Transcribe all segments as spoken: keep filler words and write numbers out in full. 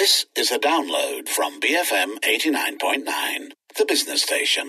This is a download from B F M eighty-nine point nine, the business station.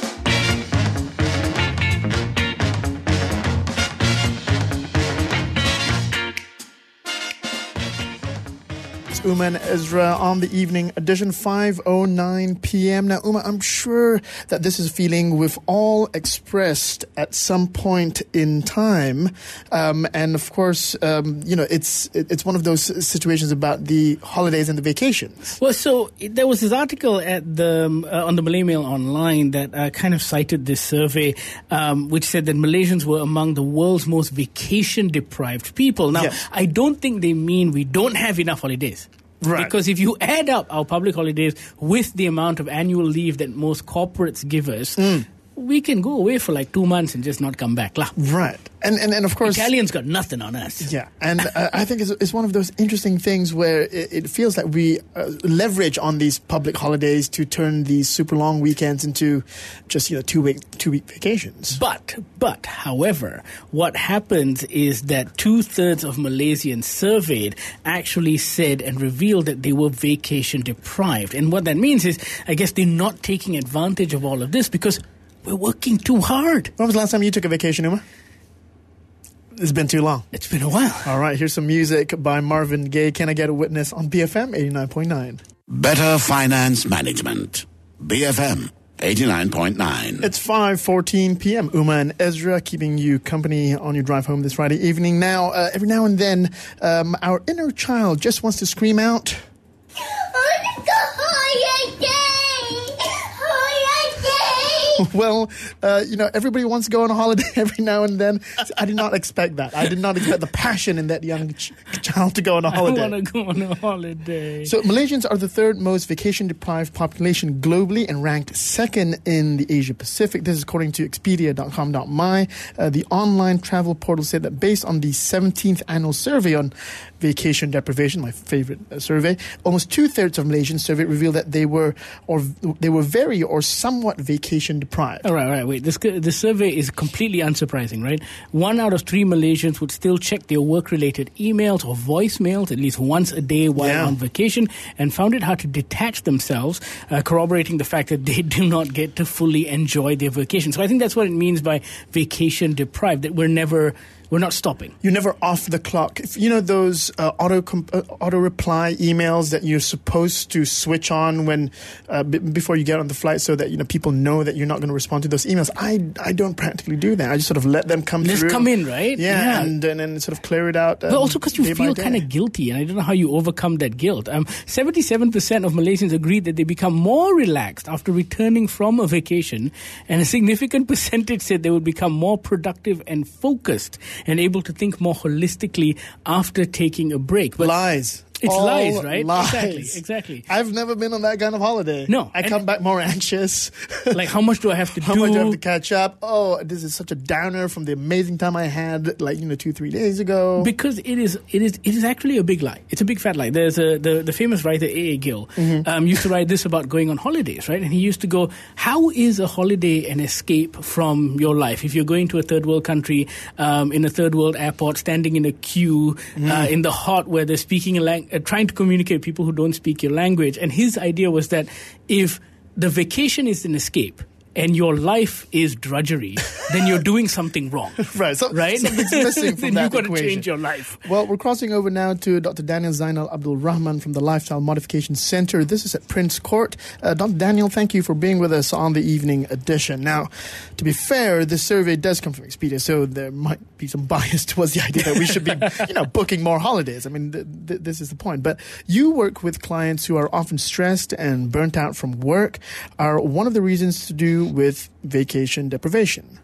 Uma and Ezra on the evening edition, five oh nine p.m. Now, Uma, I'm sure that this is a feeling we've all expressed at some point in time. Um, and of course, um, you know, it's it's one of those situations about the holidays and the vacations. Well, so there was this article at the uh, on the Malay Mail Online that uh, kind of cited this survey, um, which said that Malaysians were among the world's most vacation-deprived people. Now, Yes. I don't think they mean we don't have enough holidays. Right. Because if you add up our public holidays with the amount of annual leave that most corporates give us, mm. we can go away for like two months and just not come back. Lah. Right. And, and and of course... Italians got nothing on us. Yeah. And uh, I think it's, it's one of those interesting things where it, it feels like we uh, leverage on these public holidays to turn these super long weekends into just, you know, two-week two-week vacations. But, but, however, what happens is that two-thirds of Malaysians surveyed actually said and revealed that they were vacation deprived. And what that means is, I guess they're not taking advantage of all of this because we're working too hard. When was the last time you took a vacation, Uma? It's been too long. It's been a while. All right, here's some music by Marvin Gaye. Can I Get a Witness on B F M eighty-nine point nine? Better Finance Management. B F M eighty-nine point nine. It's five fourteen p.m. Uma and Ezra keeping you company on your drive home this Friday evening. Now, uh, every now and then, um, our inner child just wants to scream out, well, uh, you know, everybody wants to go on a holiday every now and then. I did not expect that. I did not expect the passion in that young ch- child to go on a holiday. I want to go on a holiday. So Malaysians are the third most vacation-deprived population globally and ranked second in the Asia Pacific. This is according to Expedia dot com dot my. Uh, the online travel portal said that based on the seventeenth annual survey on vacation deprivation, my favorite uh, survey, almost two-thirds of Malaysians surveyed revealed that they were or they were very or somewhat vacation deprived. All right, all right, wait. This this survey is completely unsurprising, right? One out of three Malaysians would still check their work-related emails or voicemails at least once a day while Yeah. on vacation and found it hard to detach themselves, uh, corroborating the fact that they do not get to fully enjoy their vacation. So I think that's what it means by vacation deprived, that we're never... We're not stopping. You're never off the clock. If, you know those uh, auto comp- uh, auto reply emails that you're supposed to switch on when uh, b- before you get on the flight, so that you know people know that you're not going to respond to those emails. I, I don't practically do that. I just sort of let them come Just through. come in, right? Yeah, Yeah. and, and then sort of clear it out. Um, But also because you day by feel day. kind of guilty, and I don't know how you overcome that guilt. Um, seventy-seven percent of Malaysians agreed that they become more relaxed after returning from a vacation, and a significant percentage said they would become more productive and focused and able to think more holistically after taking a break. But Lies. It's All lies, right? Lies. Exactly, exactly. I've never been on that kind of holiday. No, I and- come back more anxious. Like, how much do I have to How do? much do I have to catch up? Oh, this is such a downer from the amazing time I had, like, you know, two, three days ago. Because it is, it is, it is actually a big lie. It's a big fat lie. There's a the, the famous writer A A. Gill Mm-hmm. um, used to write this about going on holidays, right? And he used to go, "How is a holiday an escape from your life? If you're going to a third world country, um, in a third world airport, standing in a queue Mm. uh, in the hot weather, speaking a lang- uh, trying to communicate with people who don't speak your language." And his idea was that if the vacation is an escape and your life is drudgery, then you're doing something wrong. Right, so, Right? something's missing from Then that you've got to equation. change your life. Well, we're crossing over now to Doctor Daniel Zainal Abdul Rahman from the Lifestyle Modification Center. This is at Prince Court. Uh, Doctor Daniel, thank you for being with us on the evening edition. Now, to be fair, this survey does come from Expedia, so there might be some bias towards the idea that we should be, you know, booking more holidays. I mean, th- th- this is the point. But you work with clients who are often stressed and burnt out from work. Are one of the reasons to do with vacation deprivation?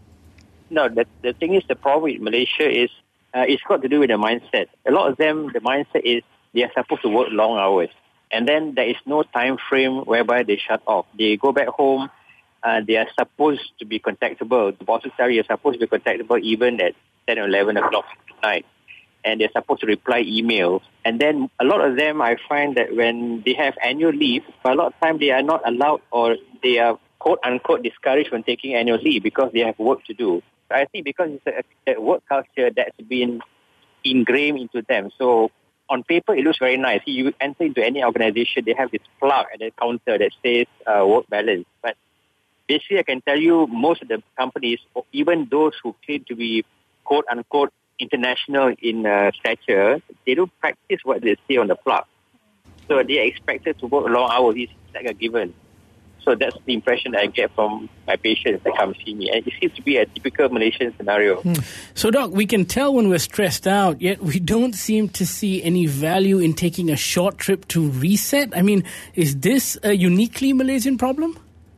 No, the, the thing is, the problem with Malaysia is uh, it's got to do with the mindset. A lot of them, the mindset is they are supposed to work long hours. And then there is no time frame whereby they shut off. They go back home, uh, they are supposed to be contactable. The bosses tell you you're supposed to be contactable even at ten or eleven o'clock at night. And they're supposed to reply emails. And then a lot of them, I find that when they have annual leave, a lot of time they are not allowed, or they are quote-unquote discouraged from taking annual leave because they have work to do. I think because it's a, a work culture that's been ingrained into them. So on paper, it looks very nice. You enter into any organization, they have this plug at the counter that says uh, work balance. But basically, I can tell you, most of the companies, even those who claim to be quote-unquote international in uh, stature, they don't practice what they say on the plug. So they are expected to work long hours. It's like a given. So that's the impression that I get from my patients that come see me. And it seems to be a typical Malaysian scenario. Hmm. So, Doc, we can tell when we're stressed out, yet we don't seem to see any value in taking a short trip to reset. I mean, is this a uniquely Malaysian problem?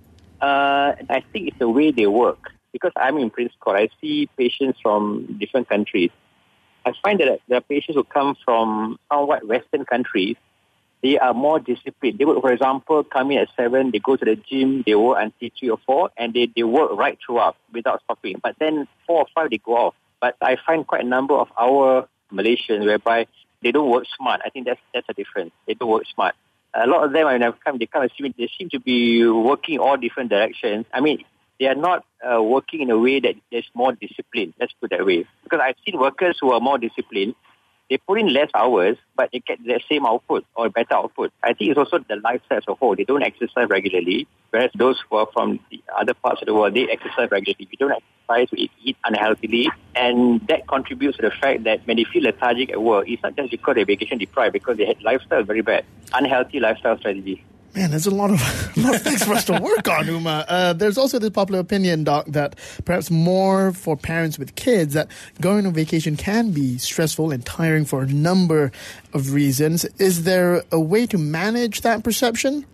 Uh, I think it's the way they work. Because I'm in Prince Court, I see patients from different countries. I find that there are patients who come from somewhat Western countries. They are more disciplined. They would, for example, come in at seven, they go to the gym, they work until three or four, and they, they work right throughout without stopping. But then four or five, they go off. But I find quite a number of our Malaysians whereby they don't work smart. I think that's that's a difference. They don't work smart. A lot of them, when I've come, they come and see me, they seem to be working all different directions. I mean, they are not uh, working in a way that there's more discipline. Let's put it that way. Because I've seen workers who are more disciplined. They put in less hours, but they get the same output or better output. I think it's also the lifestyle as a whole. They don't exercise regularly, whereas those who are from the other parts of the world, they exercise regularly. We don't exercise, we eat unhealthily, and that contributes to the fact that when they feel lethargic at work, it's not just because they're vacation deprived, because they had lifestyle very bad, unhealthy lifestyle strategies. Man, there's a lot of, a lot of things for us to work on, Uma. Uh, there's also this popular opinion, Doc, that perhaps more for parents with kids, that going on vacation can be stressful and tiring for a number of reasons. Is there a way to manage that perception?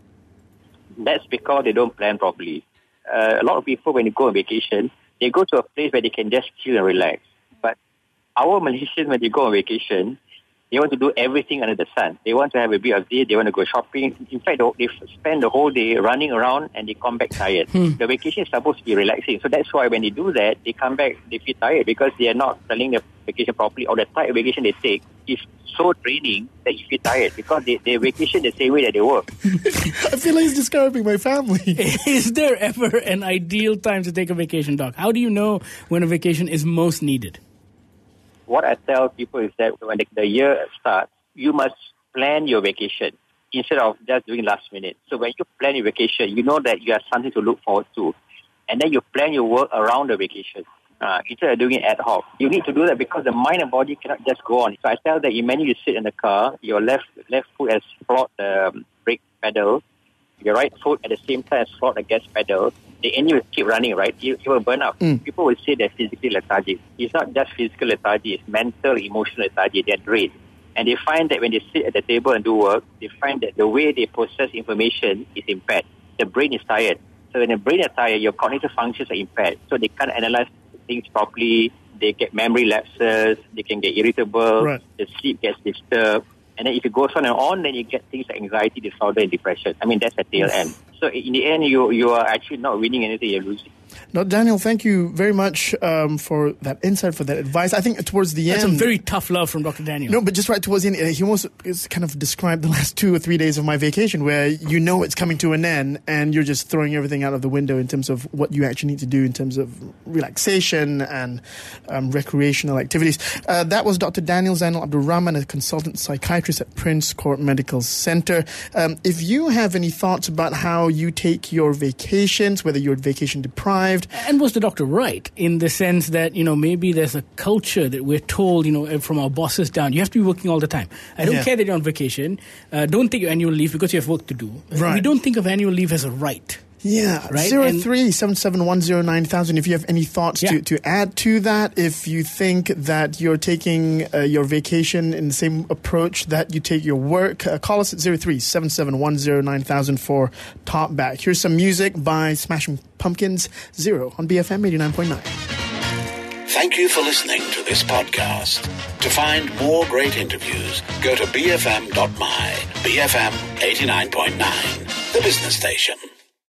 That's because they don't plan properly. Uh, a lot of people, when they go on vacation, they go to a place where they can just chill and relax. But our Malaysians, when they go on vacation, they want to do everything under the sun. They want to have a bit of day. They want to go shopping. In fact, they spend the whole day running around and they come back tired. Hmm. The vacation is supposed to be relaxing. So that's why when they do that, they come back, they feel tired because they are not planning the vacation properly, or the type of vacation they take is so draining that you feel tired because they, they vacation the same way that they work. I feel like it's describing my family. Is there ever an ideal time to take a vacation, Doc? How do you know when a vacation is most needed? What I tell people is that when the year starts, you must plan your vacation instead of just doing last minute. So when you plan your vacation, you know that you have something to look forward to. And then you plan your work around the vacation. Uh, instead of doing it ad hoc. You need to do that because the mind and body cannot just go on. So I tell that when you sit in the car, your left left foot has floored the um, brake pedal, your right foot at the same time has floored the gas pedal, the engine will keep running, right? You, you will burn out. Mm. People will say they're physically lethargic. It's not just physical lethargy, it's mental, emotional lethargy. They're drained. And they find that when they sit at the table and do work, they find that the way they process information is impaired. The brain is tired. So when the brain is tired, your cognitive functions are impaired. So they can't analyze things properly. They get memory lapses. They can get irritable. Right. The sleep gets disturbed. And then if it goes on and on, then you get things like anxiety disorder and depression. I mean, that's the tail end. So in the end, you you are actually not winning anything, you're losing. Doctor Daniel, thank you very much um, for that insight, for that advice. I think towards the That's end... That's a very tough love from Doctor Daniel. No, but just right towards the end, he almost kind of described the last two or three days of my vacation where you know it's coming to an end and you're just throwing everything out of the window in terms of what you actually need to do in terms of relaxation and um, recreational activities. Uh, that was Doctor Daniel Zainal Abdul Rahman, a consultant psychiatrist at Prince Court Medical Center. Um, if you have any thoughts about how you take your vacations, whether you're vacation deprived... And was the doctor right in the sense that, you know, maybe there's a culture that we're told, you know, from our bosses down, you have to be working all the time. I don't yeah. care that you're on vacation. Uh, don't take your annual leave because you have work to do. Right. We don't think of annual leave as a right. Yeah, right? zero three seven seven one zero nine thousand. If you have any thoughts yeah. to, to add to that, if you think that you're taking uh, your vacation in the same approach that you take your work, uh, call us at zero three seven seven one zero nine thousand for Talk Back. Here's some music by Smashing Pumpkins, Zero on B F M eighty-nine point nine. Thank you for listening to this podcast. To find more great interviews, go to b f m dot m y. B F M eighty-nine point nine, the business station.